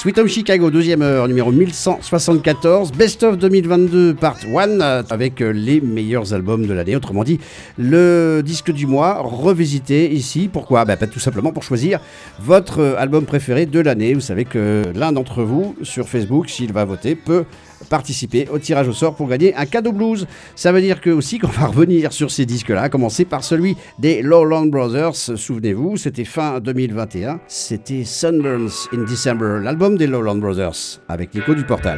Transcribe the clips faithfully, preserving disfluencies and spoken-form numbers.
Sweet Home Chicago, deuxième heure, numéro mille cent soixante-quatorze, Best of deux mille vingt-deux, part un, avec les meilleurs albums de l'année, autrement dit, le disque du mois, revisité ici. Pourquoi ? Bah, tout simplement pour choisir votre album préféré de l'année. Vous savez que l'un d'entre vous, sur Facebook, s'il va voter, peut participer au tirage au sort pour gagner un cadeau blues. Ça veut dire que aussi qu'on va revenir sur ces disques-là, à commencer par celui des Lowland Brothers. Souvenez-vous, c'était fin deux mille vingt et un, c'était Sunburns in December, l'album des Lowland Brothers, avec l'écho du Portal.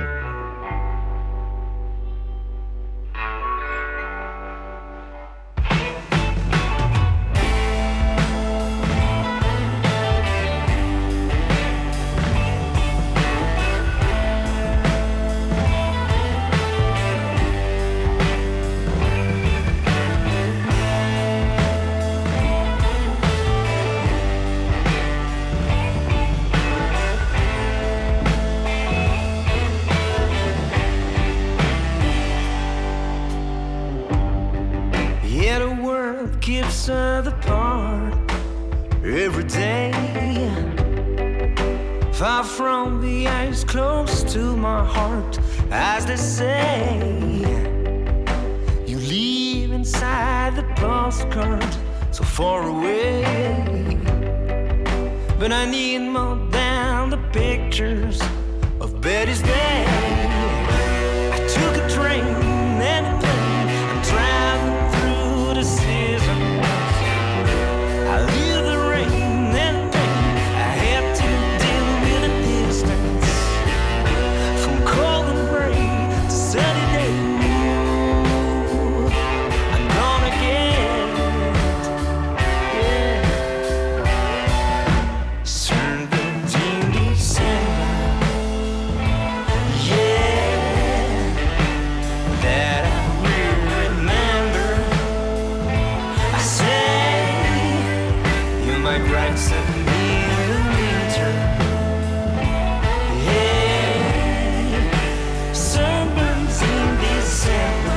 Far from the eyes, close to my heart, as they say. You live inside the postcard, so far away. But I need more than the pictures of Betty's Day. I took a train and a plane, I'm traveling through the seasons. I leave the rain and pain, I had to deal with the distance. From cold and gray to sunny day, I'm gonna get it, yeah. seventeen December, yeah, that I will remember. I say, you're my bright sun in the winter, yeah, sunburns in December,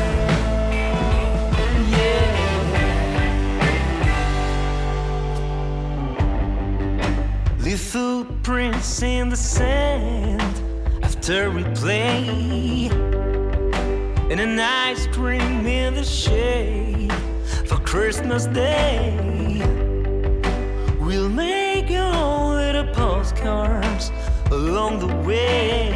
yeah. Leave footprints in the sand after we play, and an ice cream in the shade for Christmas Day. We'll make your own little postcards along the way,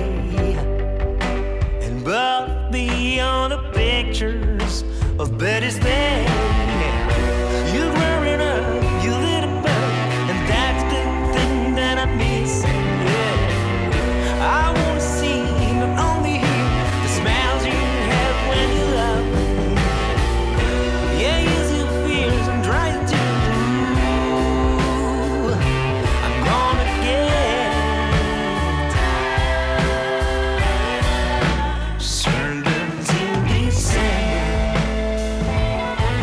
and both beyond the pictures of Betty's Day. You're growing up, you little bug, and that's the thing that I'm missing, yeah. I wanna see, not only hear, the smiles you have when you love me. Yeah, use your fears and try to. I'm gonna get sunburns in December,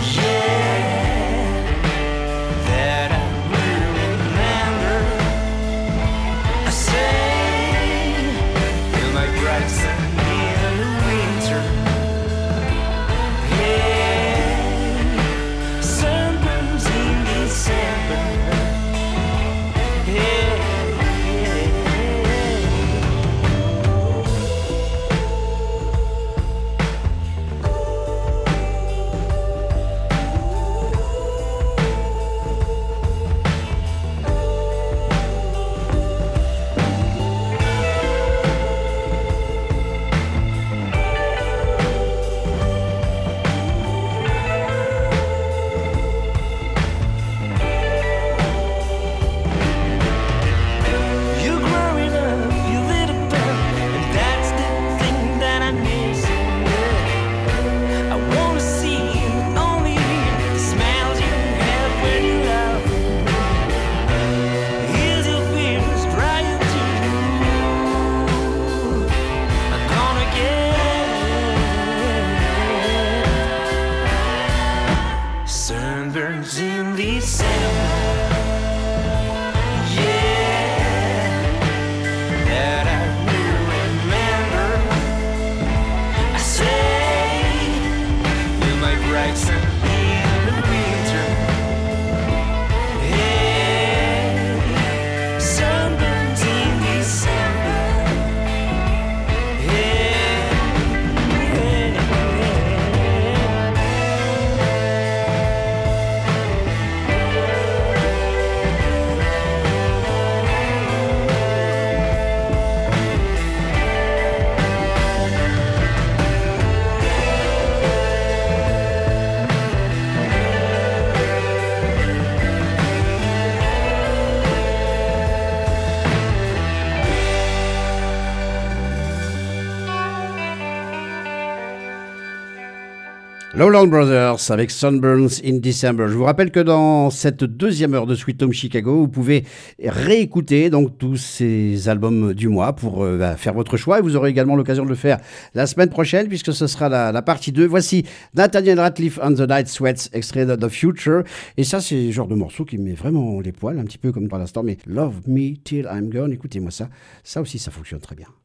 Lowland Brothers avec Sunburns in December. Je vous rappelle que dans cette deuxième heure de Sweet Home Chicago, vous pouvez réécouter donc tous ces albums du mois pour euh, bah, faire votre choix. Et vous aurez également l'occasion de le faire la semaine prochaine puisque ce sera la, la partie deux. Voici Nathaniel Rateliff and the Night Sweats, extrait de The Future. Et ça, c'est le genre de morceau qui me met vraiment les poils, un petit peu comme par l'instant. Mais Love Me Till I'm Gone, écoutez-moi ça. Ça aussi, ça fonctionne très bien.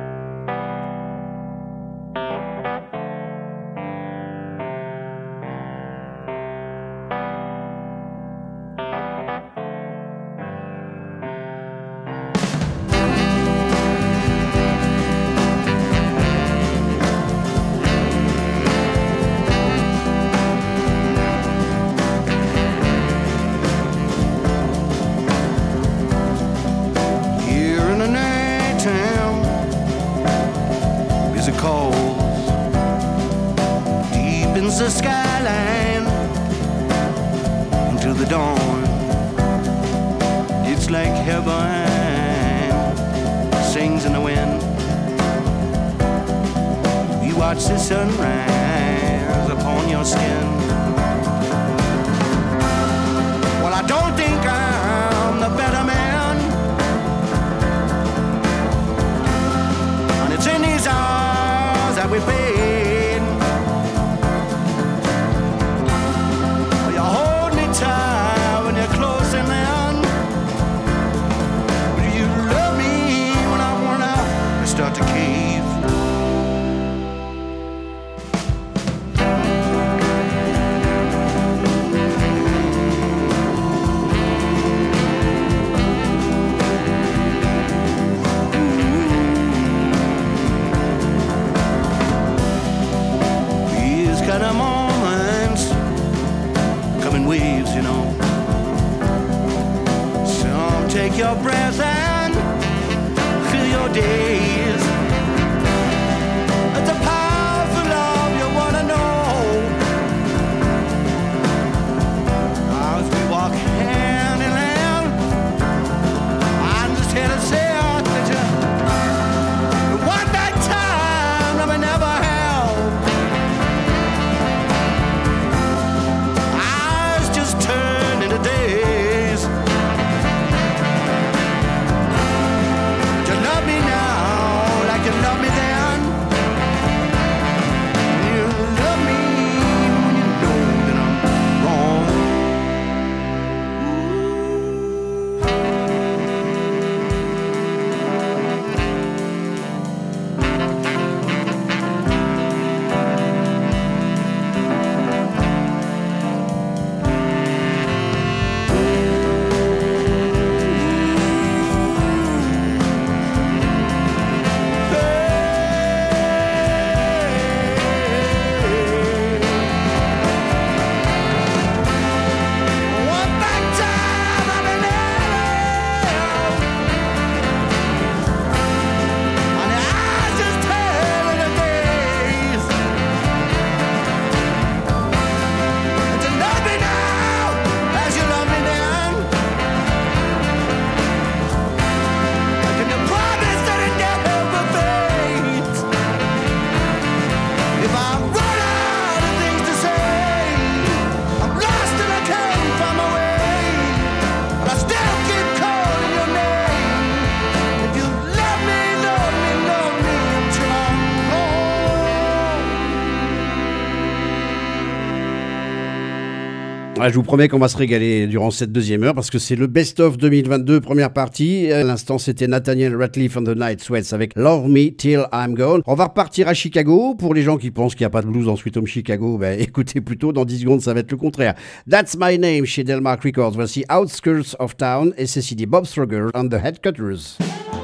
Ah, je vous promets qu'on va se régaler durant cette deuxième heure parce que c'est le best-of deux mille vingt-deux, première partie. À l'instant, c'était Nathaniel Rateliff and the Night Sweats avec Love Me Till I'm Gone. On va repartir à Chicago. Pour les gens qui pensent qu'il n'y a pas de blues en Sweet Home Chicago, ben, écoutez plutôt, dans dix secondes, ça va être le contraire. That's My Name chez Delmark Records. Voici Outskirts of Town et c'est C D Bob Strugger and the Headcutters.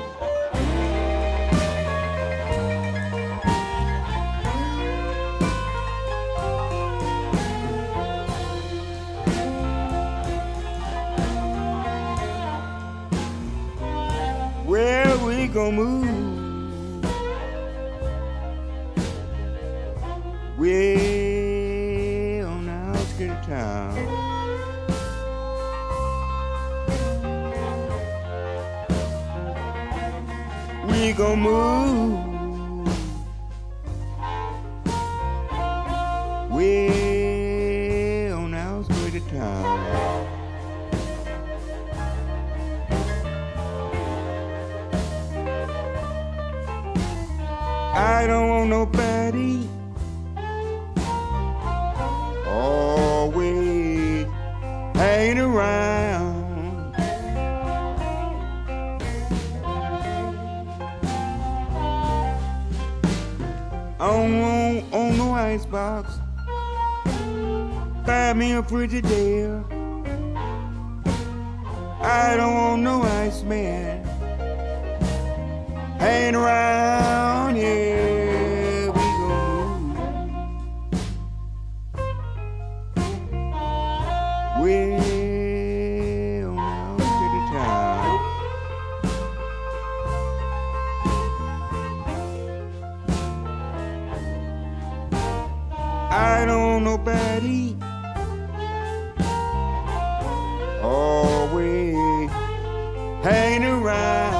Gonna move way on the outskirts of town. We gonna move way I don't want nobody always hanging around. I don't want on no icebox. Buy me a Frigidaire. I don't want no Iceman hanging around. Yeah, we gon' move well now to the town. I don't want nobody always hanging around.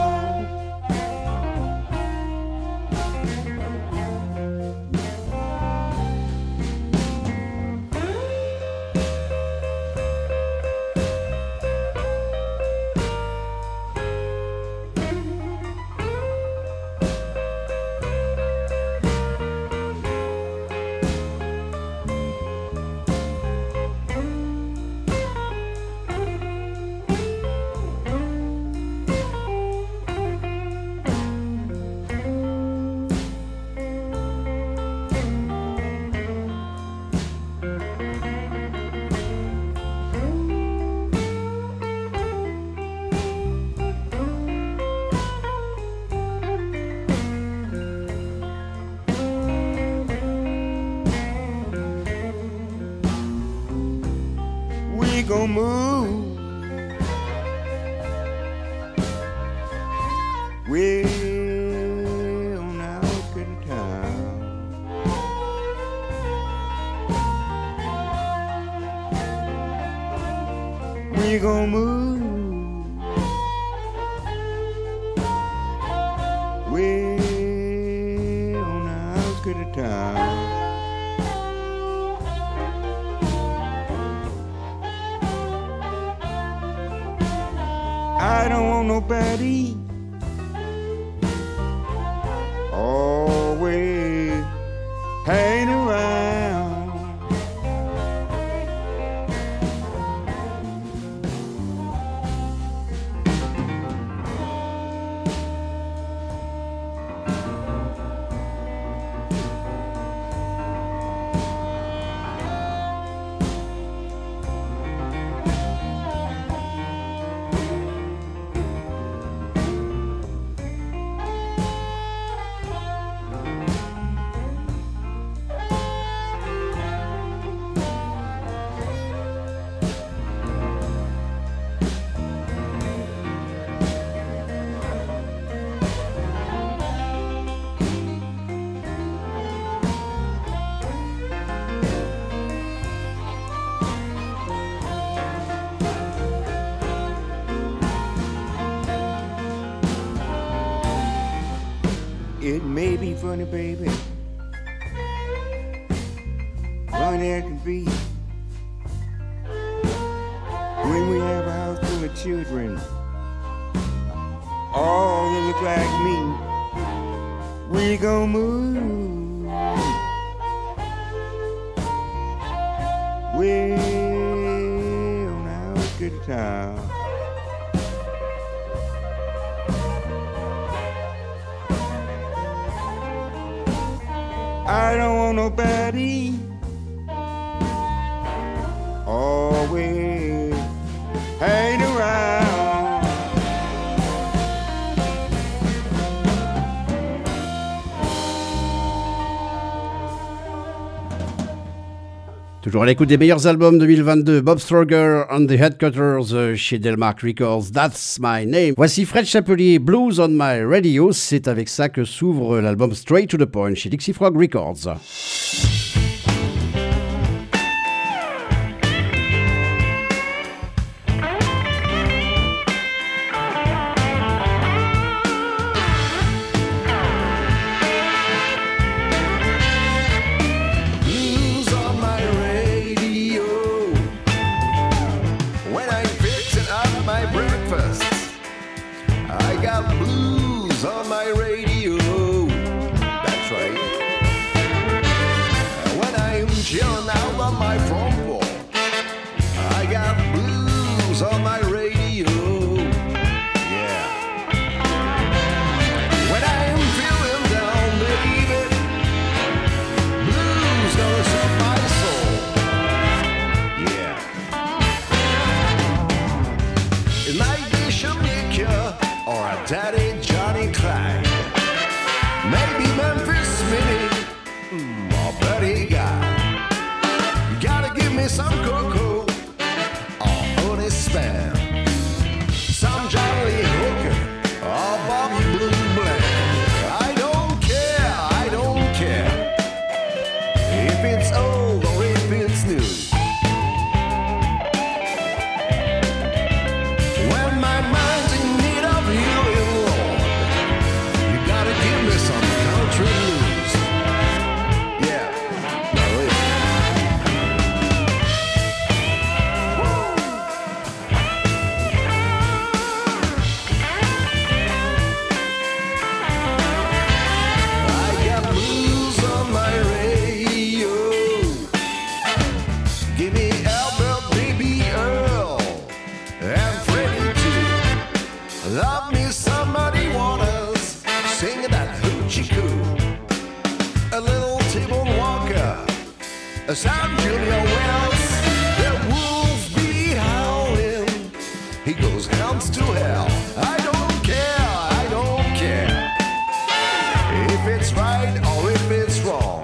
We gon' move well now to the town. We gon' move well now to the town. I don't want nobody always hanging around. It may be funny, baby, funny as can be, when we have a house full of children, all that look like me. We gon' move well now to the town. I don't want nobody always hanging around. Toujours à l'écoute des meilleurs albums deux mille vingt-deux, Bob Strowger and the Headcutters euh, chez Delmark Records, That's My Name. Voici Fred Chapelier, Blues on My Radio. C'est avec ça que s'ouvre l'album Straight to the Point chez Dixie Frog Records. On my radio, that's right. It might be Shamika or a daddy Johnny Clyde. Maybe Memphis Minnie mm, or Buddy Guy. You gotta give me some cocoa or honey spam. Some Johnny Hooker or Bobby Blue Bland. I don't care, I don't care if it's old or if it's new. When my mind's in need of healing, Lord, you gotta give me some country blues. Yeah, now listen. I got blues on my radio. Give me Albert, Baby Earl, and Freddie too. Love me somebody waters, singing that hoochie coo. A little T-Bone Walker, a Sam Julia Wells. The wolf be howling, he goes hounds to hell. I don't care, I don't care if it's right or if it's wrong.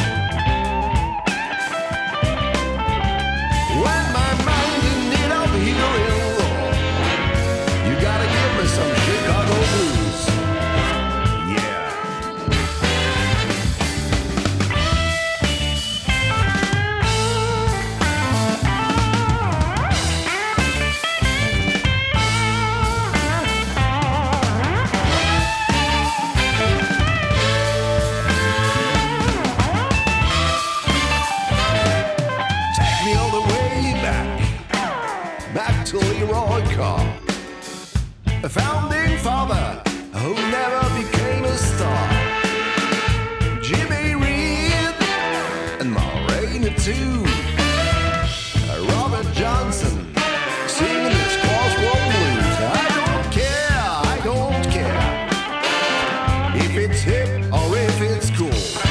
When my mind's in need of healing, Lord, you gotta give me some Chicago blues. Yeah. Take me all the way back, back to Leroy Carr, a founding father who never became a star. Jimmy Reed and Ma Rainey too. Robert Johnson singing his crossroad blues. I don't care, I don't care if it's hip or if it's cool.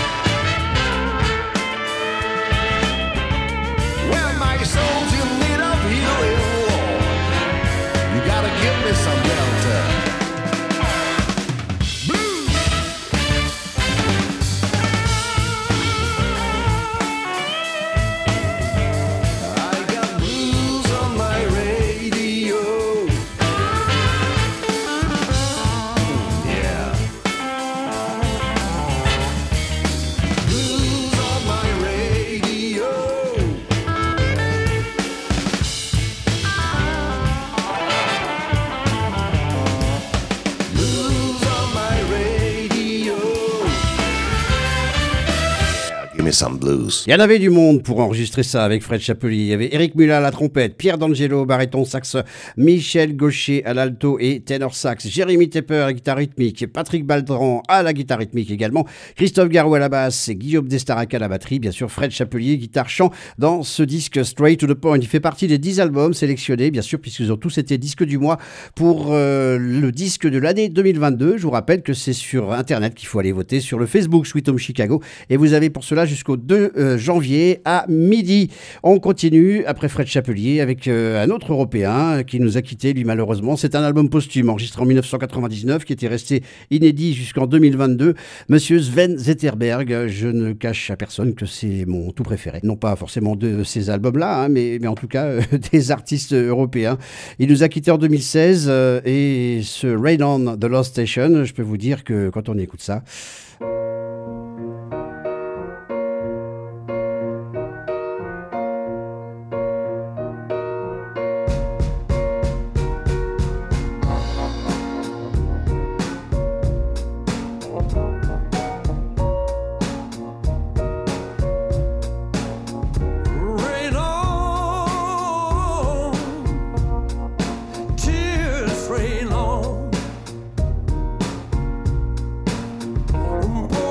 When my soul's in need of healing, Lord, you gotta give me some Delta blues. I got blues on my radio. Yeah. Blues on my radio. Blues on my radio. Yeah, give me some blues. Il y en avait du monde pour enregistrer ça avec Fred Chapelier. Il y avait Eric Mulla à la trompette, Pierre D'Angelo au baryton sax, Michel Gaucher à l'alto et ténor sax, Jérémy Tepper à la guitare rythmique, Patrick Baldran à la guitare rythmique également, Christophe Garou à la basse et Guillaume Destarac à la batterie. Bien sûr, Fred Chapelier, guitare-chant dans ce disque Straight to the Point. Il fait partie des dix albums sélectionnés, bien sûr, puisqu'ils ont tous été disques du mois pour euh, le disque de l'année deux mille vingt-deux. Je vous rappelle que c'est sur Internet qu'il faut aller voter, sur le Facebook Sweet Home Chicago. Et vous avez pour cela jusqu'au deux euh, janvier à midi. On continue après Fred Chapelier avec euh, un autre Européen qui nous a quittés, lui, malheureusement. C'est un album posthume enregistré en dix-neuf cent quatre-vingt-dix-neuf qui était resté inédit jusqu'en deux mille vingt-deux. Monsieur Sven Zetterberg, je ne cache à personne que c'est mon tout préféré. Non pas forcément de ces albums-là, hein, mais, mais en tout cas euh, des artistes européens. Il nous a quittés en deux mille seize euh, et ce Rain on the Lost Station, je peux vous dire que quand on écoute ça... Rain on, tears rain on. Boy,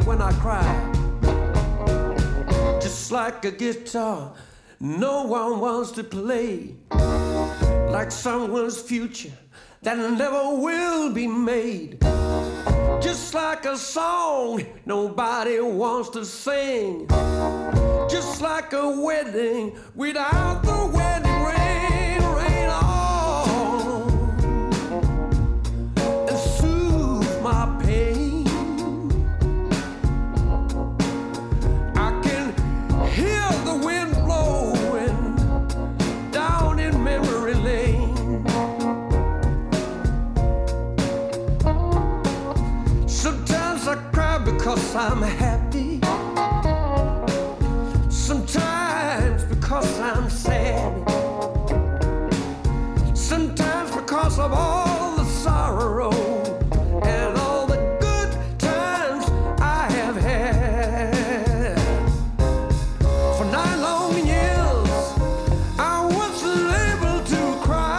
when I cry. Just like a guitar, no one wants to play. Like someone's future that never will be made. Just like a song nobody wants to sing. Just like a wedding without the wedding ring. Rain on and soothe my pain. I can hear the wind blowing down in memory lane. Sometimes I cry because I'm happy. Sometimes because I'm sad. Sometimes because of all the sorrow and all the good times I have had. For nine long years I wasn't able to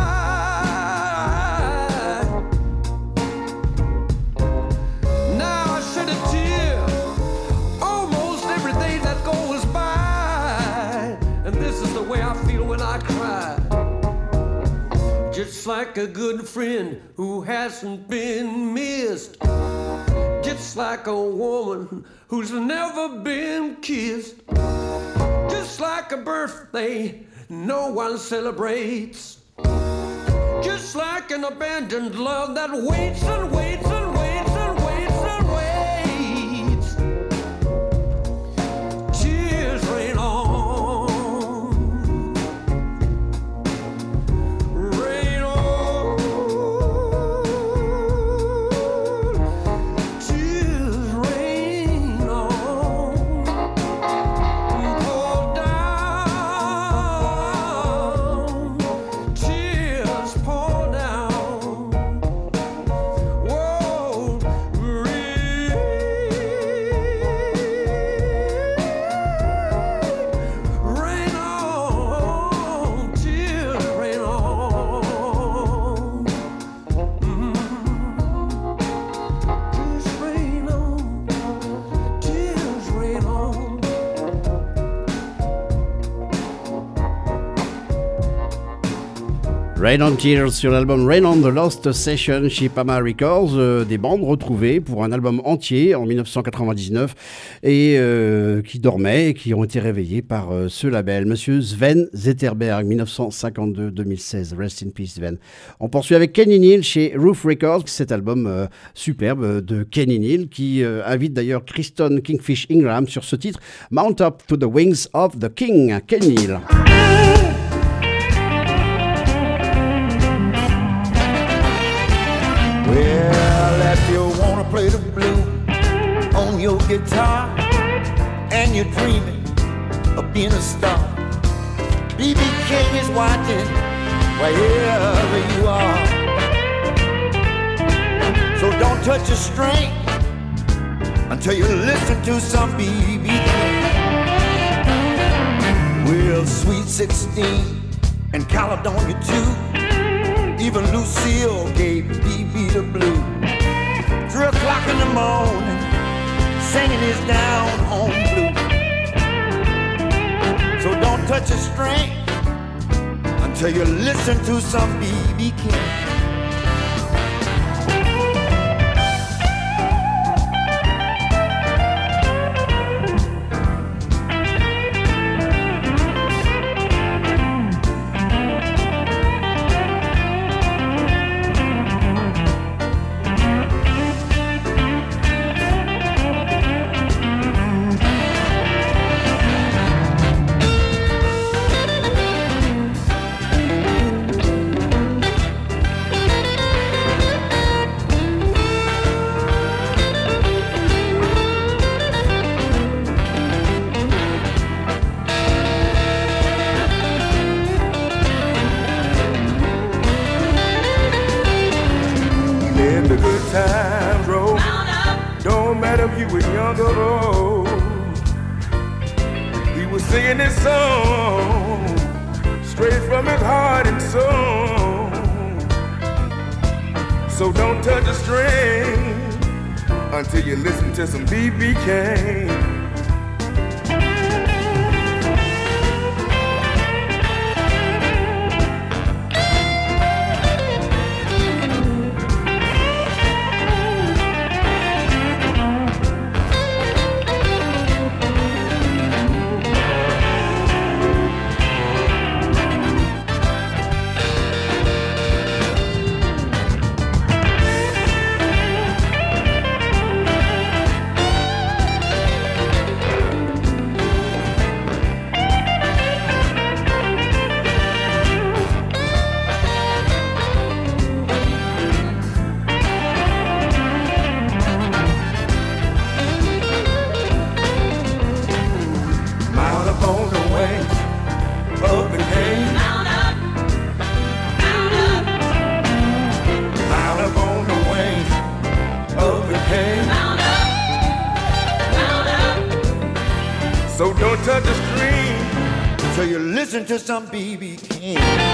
cry. Now I shed a tear almost every day that goes by. And this is the way I feel when I cry. Just like a good friend who hasn't been missed. Just like a woman who's never been kissed. Just like a birthday no one celebrates. Just like an abandoned love that waits and waits and waits and waits and waits. Tears rain on. Rain on. Tears rain on. Pour down. Tears pour down. Whoa. Rain. Rain on. Tears rain on. Mm. Tears rain on. Tears rain on. Rain on Tears sur l'album Rain on The Lost Session chez Pama Records, euh, des bandes retrouvées pour un album entier en dix-neuf cent quatre-vingt-dix-neuf et euh, qui dormaient et qui ont été réveillés par euh, ce label. Monsieur Sven Zetterberg, dix-neuf cent cinquante-deux à deux mille seize. Rest in peace Sven. On poursuit avec Kenny Neal chez Roof Records, cet album euh, superbe de Kenny Neal qui euh, invite d'ailleurs Kristen Kingfish Ingram sur ce titre Mount Up to the Wings of the King. Kenny Neal. Well, if you wanna play the blue on your guitar and you're dreaming of being a star, B B King is watching wherever you are. So don't touch a string until you listen to some B B King. Well, Sweet sixteen and Caledonia too. Even Lucille gave B B the blue. Three o'clock in the morning, singing his down home blues. So don't touch a string until you listen to some B B King. Singing this song straight from his heart and soul. So don't touch a string until you listen to some B B King. So don't touch the screen till you listen to some B B King.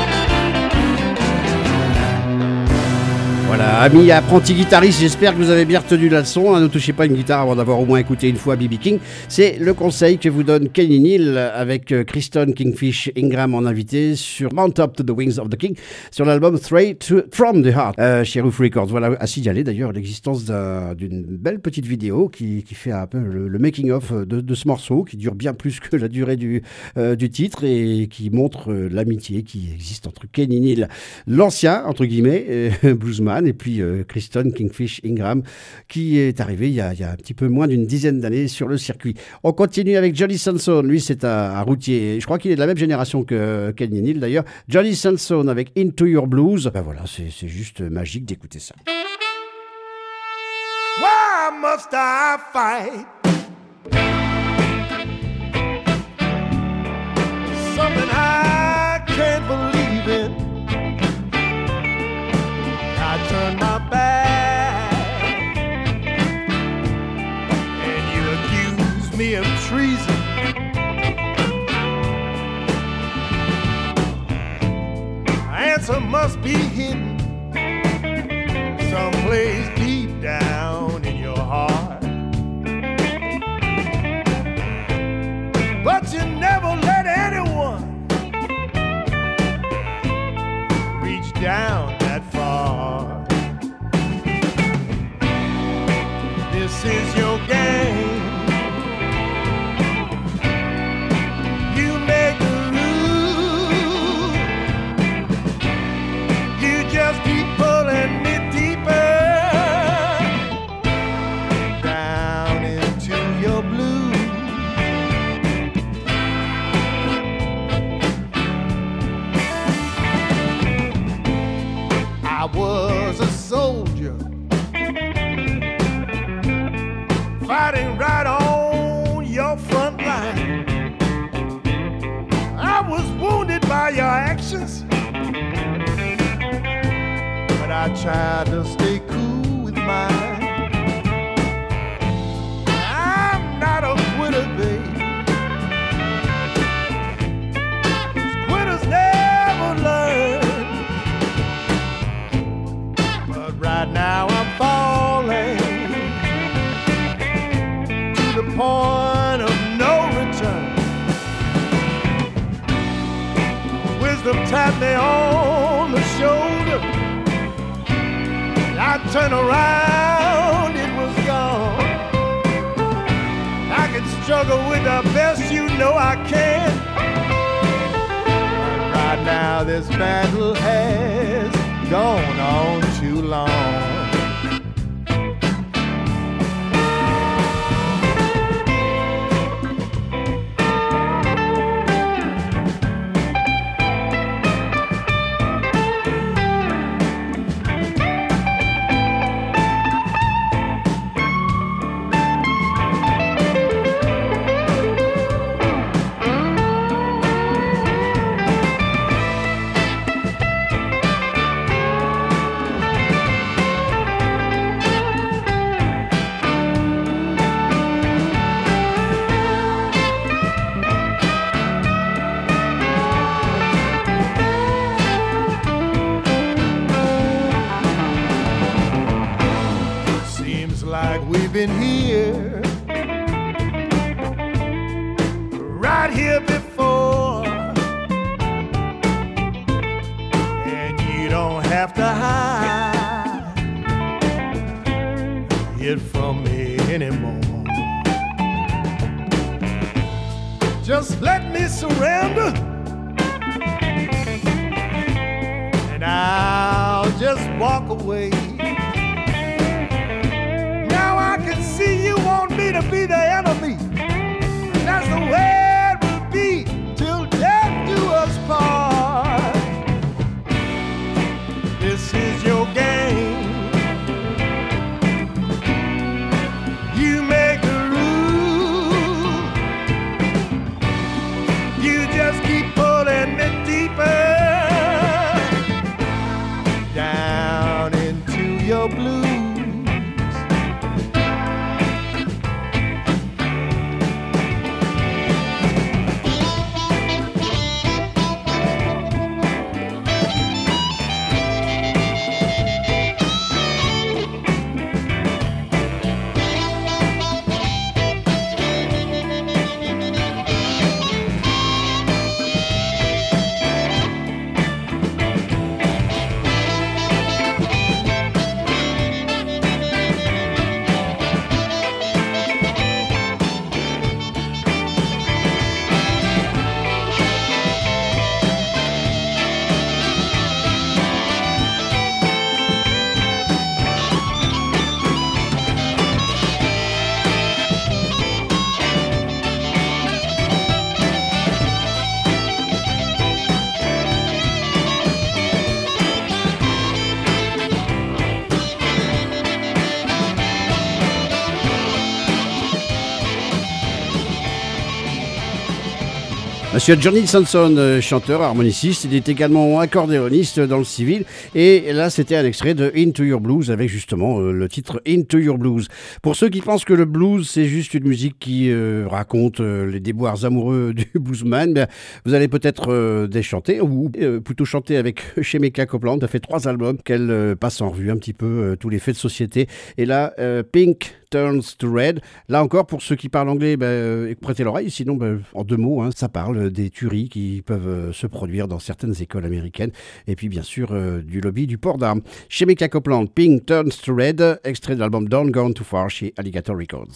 Voilà, amis apprentis guitaristes, j'espère que vous avez bien retenu la leçon. Ne touchez pas une guitare avant d'avoir au moins écouté une fois B B King. C'est le conseil que vous donne Kenny Neal avec Kristen Kingfish Ingram en invité sur Mount Up to the Wings of the King sur l'album Straight to, From the Heart euh, chez Roof Records. Voilà, à signaler d'ailleurs l'existence d'un, d'une belle petite vidéo qui, qui fait un peu le, le making-of de, de ce morceau qui dure bien plus que la durée du, euh, du titre et qui montre euh, l'amitié qui existe entre Kenny Neal, l'ancien, entre guillemets, euh, bluesman, et puis euh, Kristen Kingfish Ingram qui est arrivé il y, a, il y a un petit peu moins d'une dizaine d'années sur le circuit. On continue avec Johnny Sanson, lui c'est un, un routier, je crois qu'il est de la même génération que Kenny Neal d'ailleurs. Johnny Sanson avec Into Your Blues, ben voilà, c'est, c'est juste magique d'écouter ça. Why must I fight? Something I can't believe in. I turn my back and you accuse me of treason. Answer must be hidden someplace deep down in your heart. But you never let anyone reach down that far. This is your game. You make the rules. You just keep pulling me deeper down into your blues. I was a soldier fighting right on your front line. I was wounded by your actions, but I tried to stay cool with mine. I'm not a quitter, babe. Quitters never learn. But right now I'm falling to the point of no return. Wisdom tapped me on the shoulder. I turned around, it was gone. I can struggle with the best you know I can. But right now this battle has gone on too long. here before, and you don't have to hide it from me anymore. Just let me surrender, and I'll just walk away. Now I can see you want me to be the enemy. That's the way it will be till death do us part. This is your game. You make the rules. You just keep pulling me deeper down into your blues. Monsieur Johnny Sanson, chanteur, harmoniciste, il est également accordéoniste dans le civil. Et là, c'était un extrait de Into Your Blues avec justement euh, le titre Into Your Blues. Pour ceux qui pensent que le blues, c'est juste une musique qui euh, raconte euh, les déboires amoureux du bluesman, ben, vous allez peut-être euh, déchanter, ou euh, plutôt chanter avec Shemekia Copeland. Elle a fait trois albums qu'elle euh, passe en revue un petit peu euh, tous les faits de société. Et là, euh, Pink Turns to Red. Là encore, pour ceux qui parlent anglais, ben, euh, prêtez l'oreille. Sinon, ben, en deux mots, hein, ça parle des tueries qui peuvent euh, se produire dans certaines écoles américaines. Et puis, bien sûr, euh, du lobby du port d'armes. Shemekia Copeland, Pink Turns to Red, extrait de l'album Don't Gone Too Far chez Alligator Records.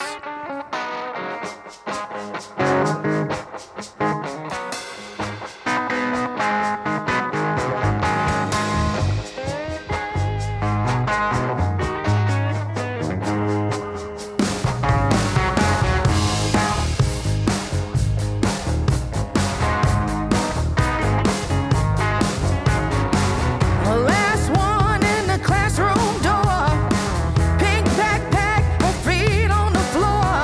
Last one in the classroom door, pink backpack, her feet on the floor.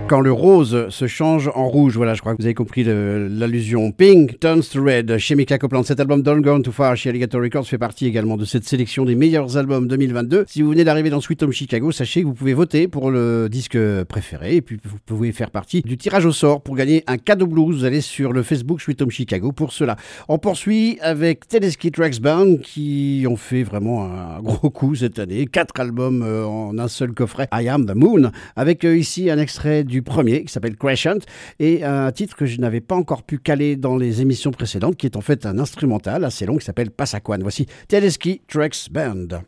Quand le rose se change en rouge, voilà, je crois que vous avez compris le, l'allusion. Pink turns to red chez Mika Copeland. Cet album Don't Gone Too Far chez Alligator Records fait partie également de cette sélection des meilleurs albums deux mille vingt-deux. Si vous venez d'arriver dans Sweet Home Chicago, sachez que vous pouvez voter pour le disque préféré et puis vous pouvez faire partie du tirage au sort pour gagner un cadeau blues. Vous allez sur le Facebook Sweet Home Chicago pour cela. On poursuit avec Tedeschi Trucks Band qui ont fait vraiment un gros coup cette année. Quatre albums en un seul coffret. I Am the Moon, avec ici un extrait du premier qui s'appelle Crescent et un titre que je n'avais pas encore pu caler dans les émissions précédentes qui est en fait un instrumental assez long qui s'appelle Passaquan. Voici Tedeschi Trucks Band.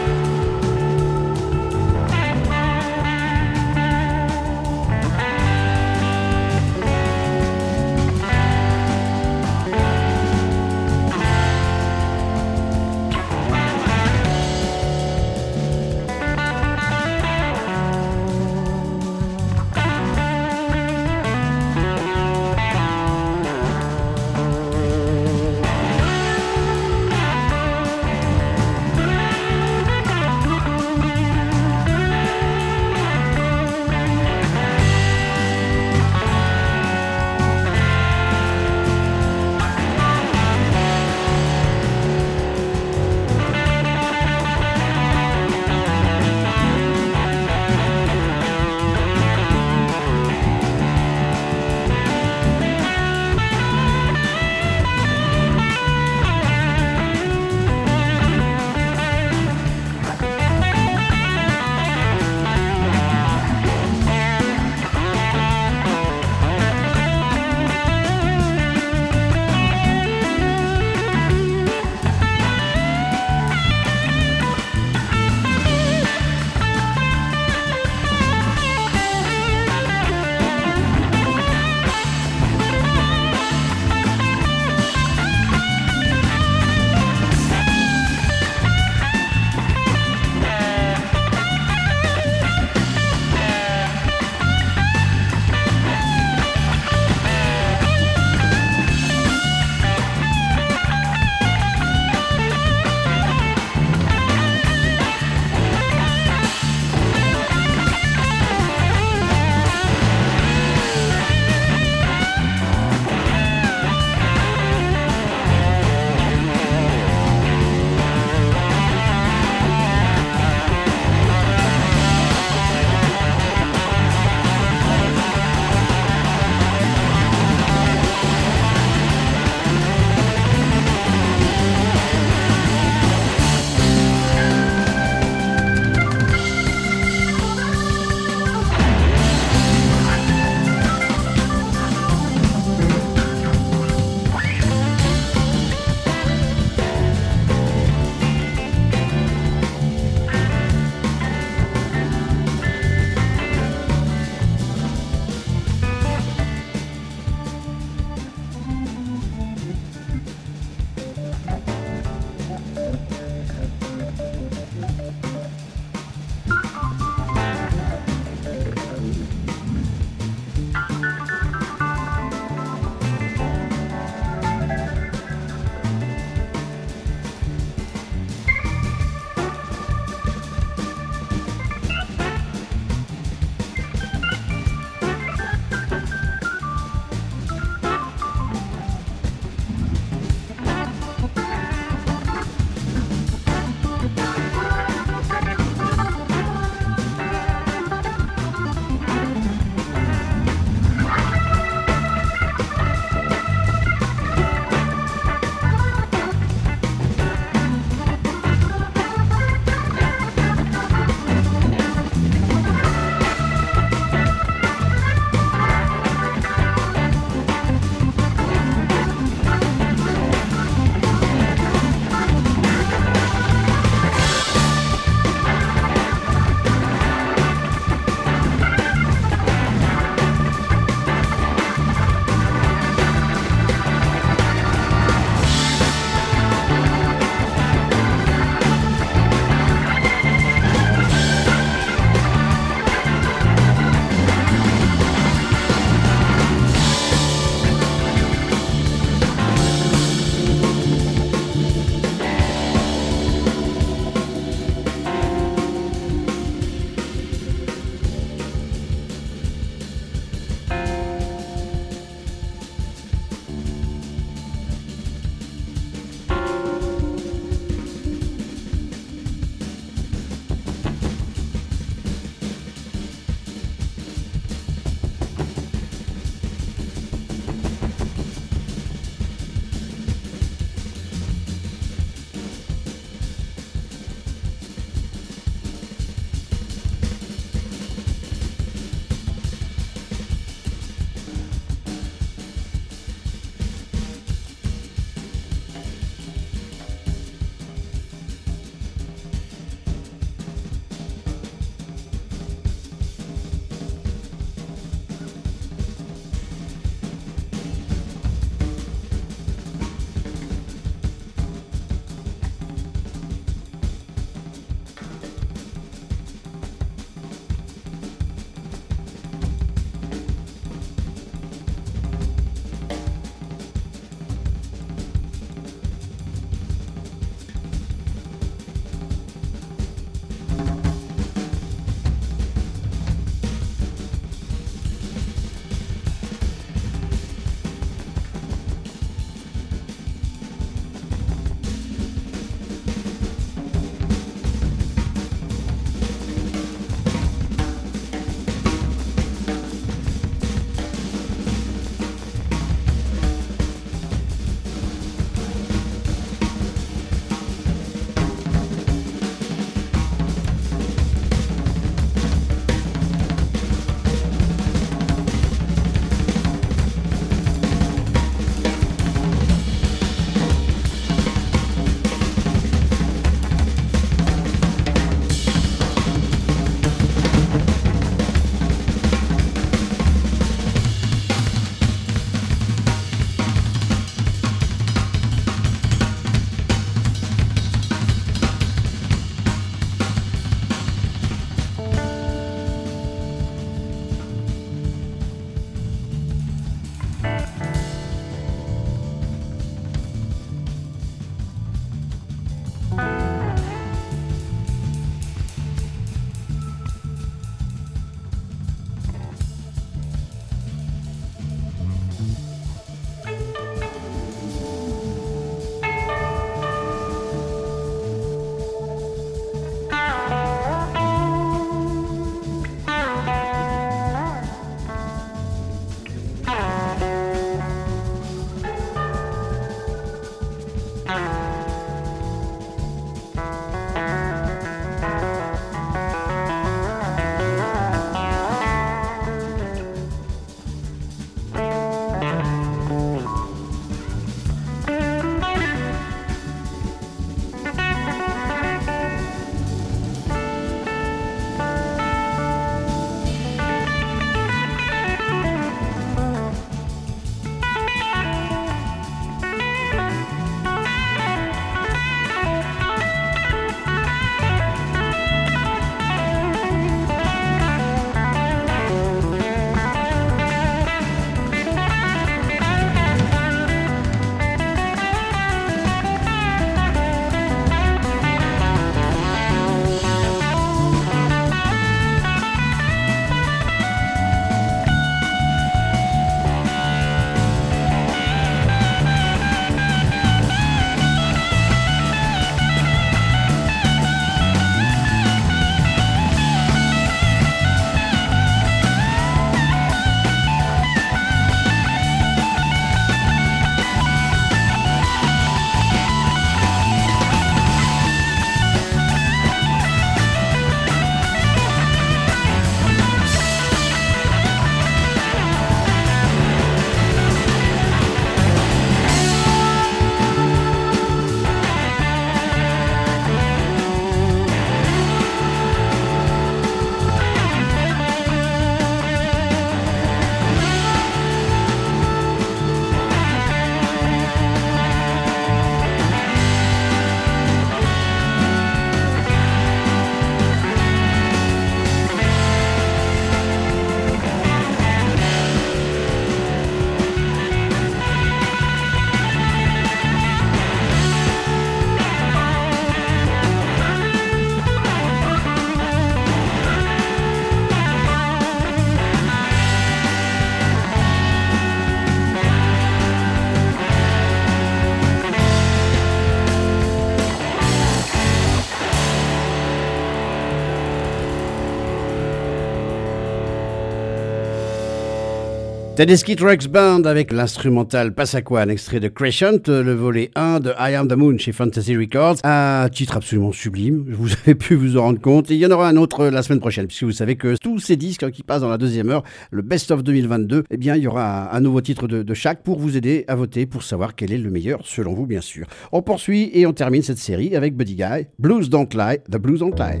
Tedeschi Trucks Band avec l'instrumental Passaquan, extrait de Crescent, le volet un de I Am the Moon chez Fantasy Records. Un titre absolument sublime, vous avez pu vous en rendre compte. Et il y en aura un autre la semaine prochaine, puisque vous savez que tous ces disques qui passent dans la deuxième heure, le Best of deux mille vingt-deux, eh bien il y aura un, un nouveau titre de, de chaque pour vous aider à voter, pour savoir quel est le meilleur selon vous, bien sûr. On poursuit et on termine cette série avec Buddy Guy, Blues Don't Lie, The Blues Don't Lie.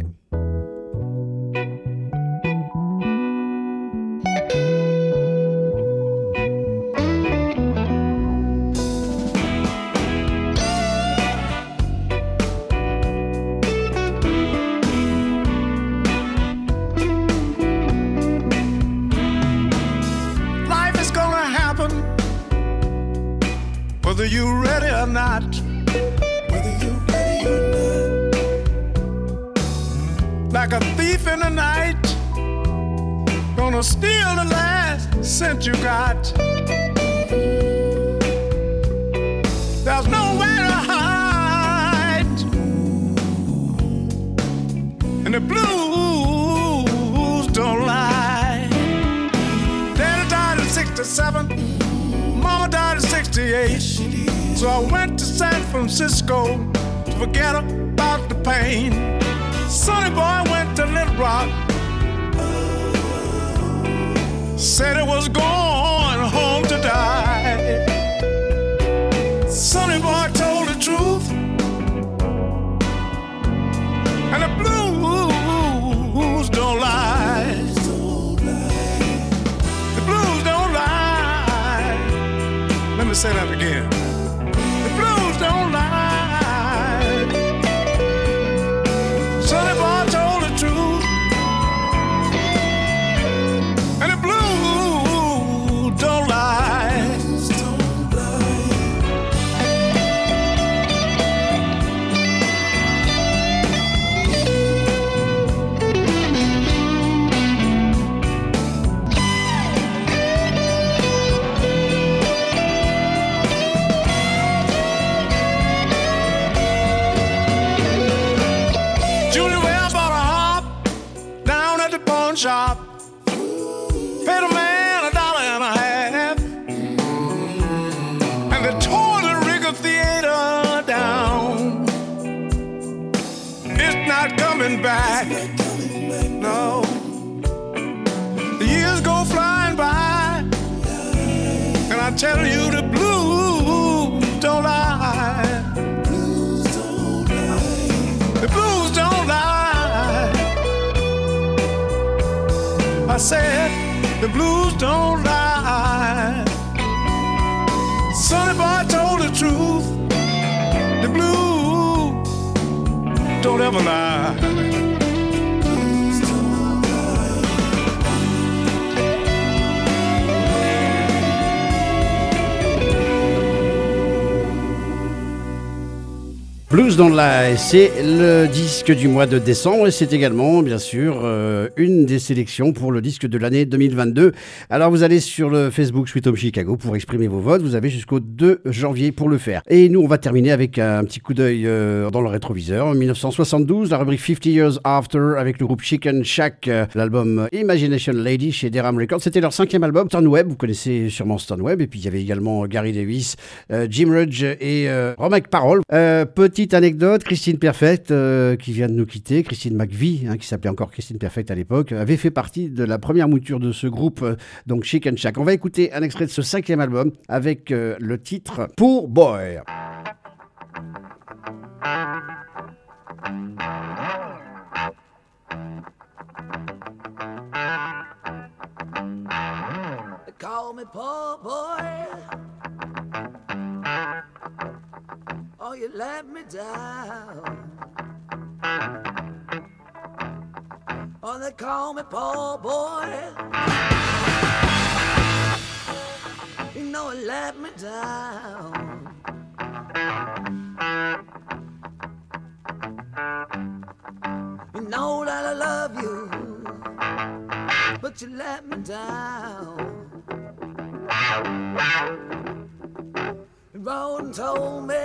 Whether you're ready or not, whether you're ready or not, like a thief in the night, gonna steal the last cent you got. There's nowhere to hide, and the blues don't lie. Daddy died at sixty-seven. Mama died at sixty-eight, so I went to San Francisco to forget about the pain. Sonny boy went to Little Rock, said it was going home to die. Sonny boy told the truth, and the blues don't lie. The blues don't lie. Let me say that again. The blues don't lie. Sonny boy told the truth, and the blues don't lie. Shop, paid a man a dollar and a half, and they tore the Rigger Theater down. It's not coming back, no. The years go flying by, and I tell you the blues don't lie. The blues don't lie. I said the blues don't lie. Sonny boy told the truth. The blues don't ever lie. Blues Don't Lie, c'est le disque du mois de décembre et c'est également, bien sûr, euh, une des sélections pour le disque de l'année deux mille vingt-deux. Alors, vous allez sur le Facebook Sweet Home Chicago pour exprimer vos votes. Vous avez jusqu'au deux janvier pour le faire. Et nous, on va terminer avec un petit coup d'œil euh, dans le rétroviseur. En dix-neuf cent soixante-douze, la rubrique cinquante Years After avec le groupe Chicken Shack, euh, l'album Imagination Lady chez Deram Records. C'était leur cinquième album, Stoneweb. Vous connaissez sûrement Stoneweb. Et puis, il y avait également Gary Davis, euh, Jim Rudge et euh, Romac Parole. Euh, petit Petite anecdote, Christine Perfect, euh, qui vient de nous quitter, Christine McVie, hein, qui s'appelait encore Christine Perfect à l'époque, avait fait partie de la première mouture de ce groupe, euh, donc Chicken Shack. On va écouter un extrait de ce cinquième album avec euh, le titre Poor Boy. They call me poor boy. Oh, you let me down. Oh, they call me poor boy. You know you let me down. You know that I love you, but you let me down. You wrote and told me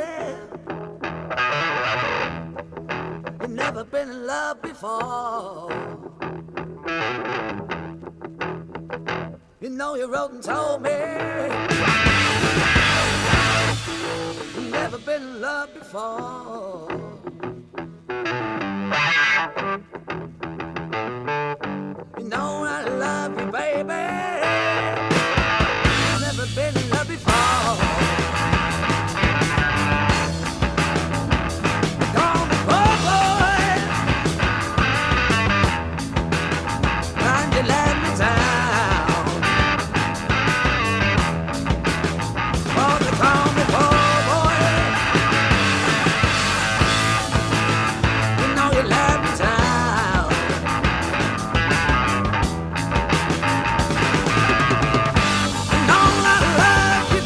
you've never been in love before. You know you wrote and told me you've never been in love before. You know I love you, baby. You've never been in love before. Call me poor boy, and you let me down. Oh, they call me poor boy. You know you let me down. You know I love you,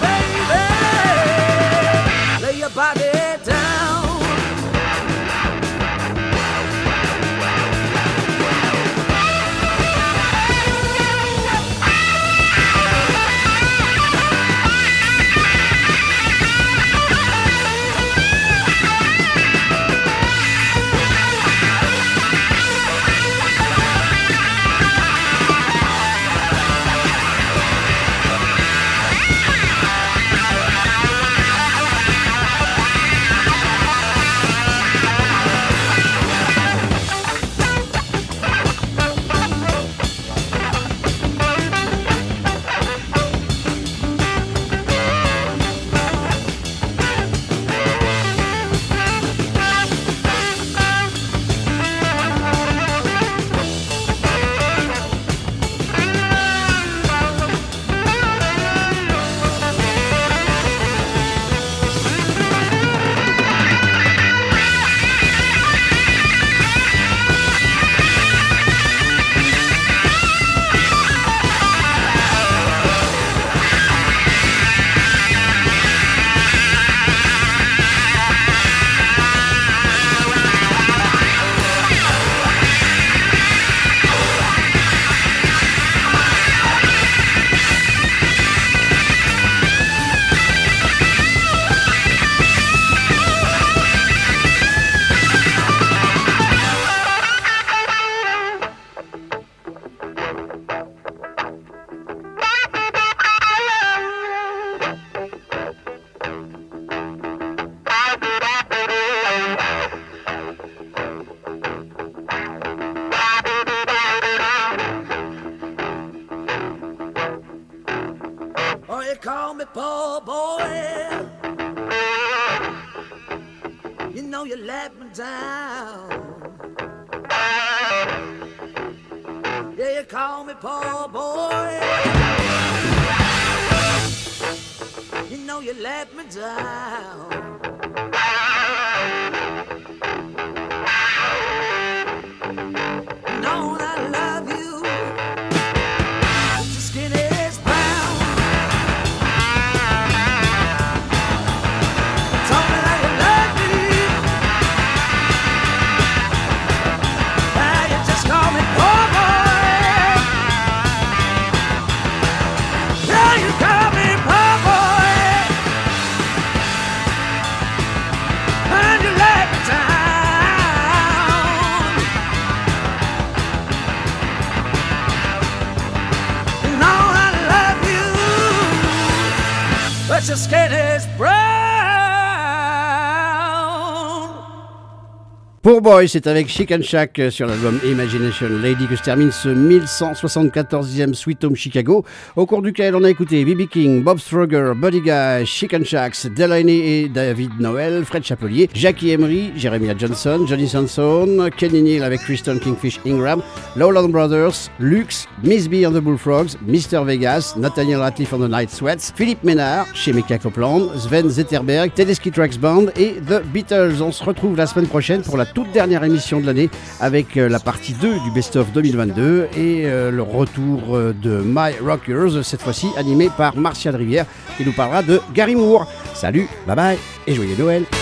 baby. Lay your body down. Oh, you call me poor boy. You know you let me down. Yeah, you call me poor boy. You know you let me down. You know I love you. But your skin is brown. Tell me that you love me. Now you just call me poor boy. Yeah, you call me poor boy. And you let me down. You know I love you, but your skin is brown. Poor Boy, c'est avec Chic and Shack sur l'album Imagination Lady que se termine ce mille cent soixante-quatorzième Sweet Home Chicago, au cours duquel on a écouté B B King, Bob Strugger, Buddy Guy, Chic and Shacks, Delaney et David Noel, Fred Chapelier, Jackie Emery, Jeremiah Johnson, Johnny Sanson, Kenny Neal avec Kristen Kingfish Ingram, Lowland Brothers, Lux, Miss B and the Bullfrogs, Mister Vegas, Nathaniel Ratliff and the Night Sweats, Philippe Ménard, chez Mecca Copeland, Sven Zetterberg, Tedeschi Trucks Band et The Beatles. On se retrouve la semaine prochaine pour la toute dernière émission de l'année avec euh, la partie deux du Best of deux mille vingt-deux et euh, le retour euh, de My Rockers, cette fois-ci animé par Martial Rivière qui nous parlera de Gary Moore. Salut, bye bye et joyeux Noël.